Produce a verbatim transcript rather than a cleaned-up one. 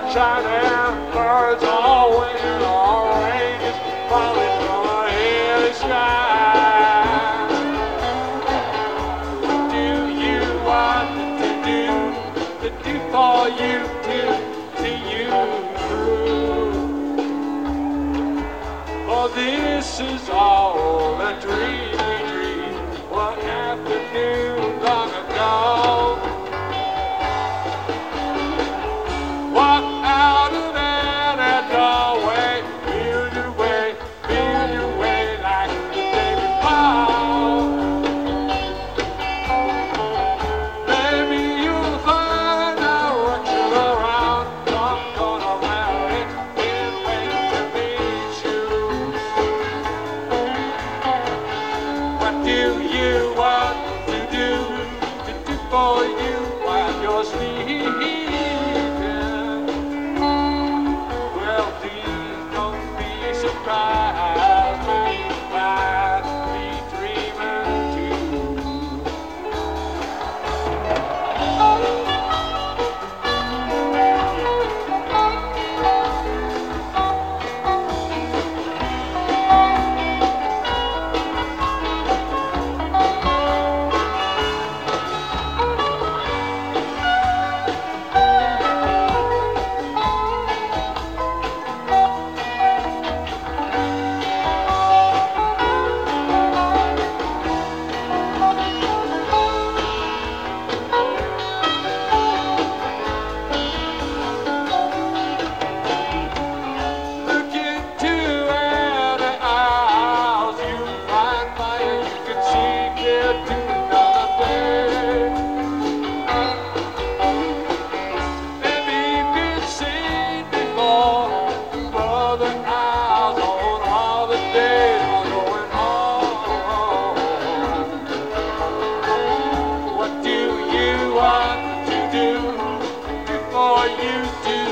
sunshine and birds all winter, all rain is falling from a hilly sky. What do you want to do, to do for you, to see you through? For this is all a dream we dreamed one afternoon long ago. Walk out of that doorway, feel your way, feel your way like the day before. Maybe you'll find direction around some corner where it's been waiting to meet you. What do you want to do, to do for you while you're sleeping? Surprise me, might be dreaming too. What do you want to do, for you to